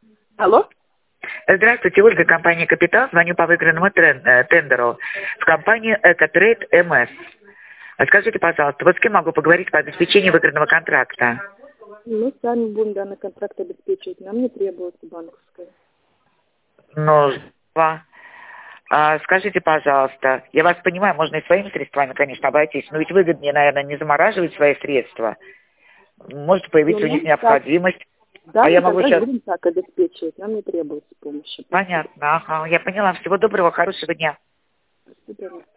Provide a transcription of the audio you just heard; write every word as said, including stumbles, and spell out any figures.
Алло? Здравствуйте, Ольга, компания «Капитал». Звоню по выигранному трен- э, тендеру в компанию «Экотрейд МС». Скажите, пожалуйста, вот с кем могу поговорить по обеспечению выигранного контракта? Мы сами будем данный контракт обеспечивать. Нам не требуется банковская. Ну, два. А, скажите, пожалуйста, я вас понимаю, можно и своими средствами, конечно, обойтись, но ведь выгоднее, наверное, не замораживать свои средства. Может Но появиться у них нам так, необходимость. А данный я могу контракт сейчас... будем так обеспечивать. Нам не требуется помощи. Понятно, ага, я поняла. Всего доброго, хорошего дня. До свидания.